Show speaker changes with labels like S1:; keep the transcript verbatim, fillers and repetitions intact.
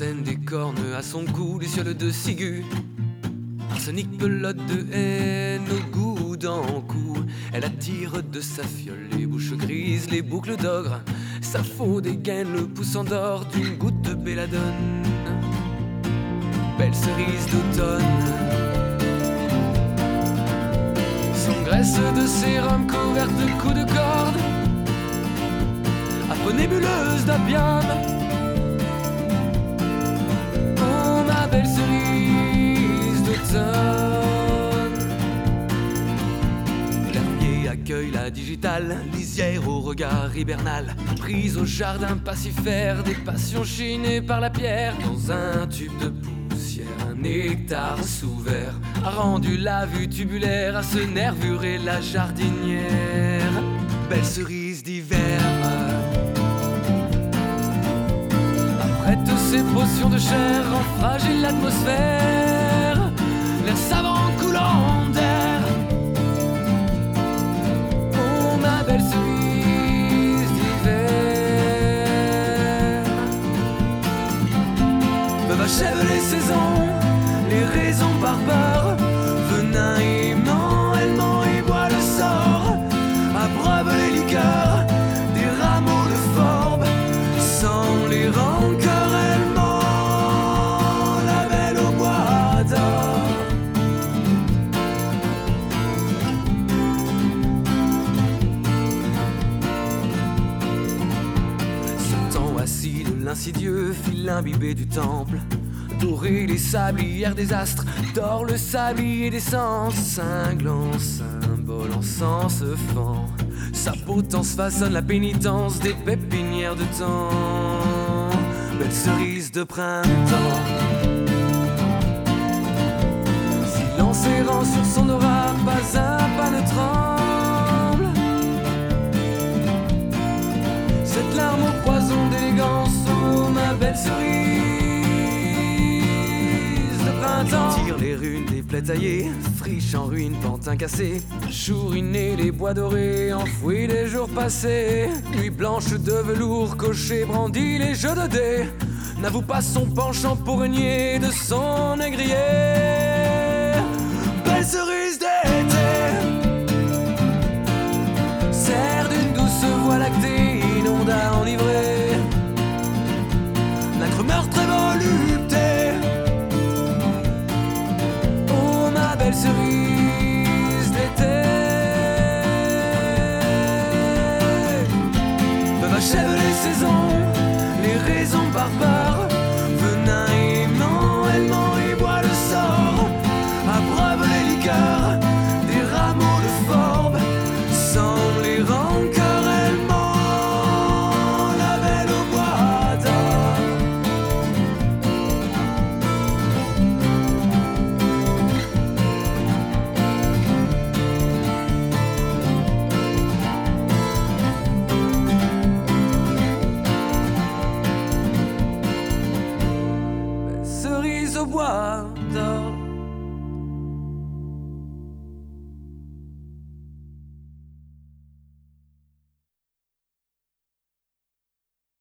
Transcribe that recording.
S1: scène des cornes à son cou, les cioles de ciguë. Arsenic, pelote de haine, au goût d'en cou. Elle attire de sa fiole les bouches grises, les boucles d'ogre. Sa faux dégaine le pouce en d'or d'une goutte de belladone. Belle cerise d'automne, son graisse de sérum couverte de coups de corde, à peau nébuleuse d'opium. Oh ma belle cerise d'automne. L'herbier accueille la digitale, lisière au regard hibernal, prise au jardin pacifère des passions chinées par la pierre. Dans un tube de poussière, un nectar sous verre a rendu la vue tubulaire à ce nervuré la jardinière. Belle cerise d'hiver, apprête ses potions de chair en fragile atmosphère, l'air savant coulant d'air. Oh ma belle cerise d'hiver, peuvent achever les saisons, les raisons par peur, venin aimant, elle ment et boit le sort, abreuve les liqueurs, des rameaux de forbe, sans les rancœurs, elle ment, la belle au bois d'or. Ce temps assis de l'insidieux fil imbibé du temple, doré les sablières des astres, d'or le sablier d'essence, cinglant symbole en sens se fend. Sa potence façonne la pénitence des pépinières de temps. Belle cerise de printemps, silence errant sur son aura, pas un pas ne tremble. Cette larme au poison d'élégance, oh ma belle cerise. Tire les runes des plaies taillées, friche en ruine, pantin cassé, chouriné les bois dorés, enfouis les jours passés. Nuit blanche de velours, cocher brandit les jeux de dés, n'avoue pas son penchant pour régner de son négrier. Belle cerise d'été, serre d'une douce voie lactée, inonda enivrée, nacre meurtre et volupté. Belle cerise d'été, peuvent achever les saisons, les raisons par peur, venin aimant, elle ment et boit le sort, abreuve les liqueurs, des rameaux de forbe, sans les rancœurs, elle ment, la belle au bois d'or. Cerise au bois d'or.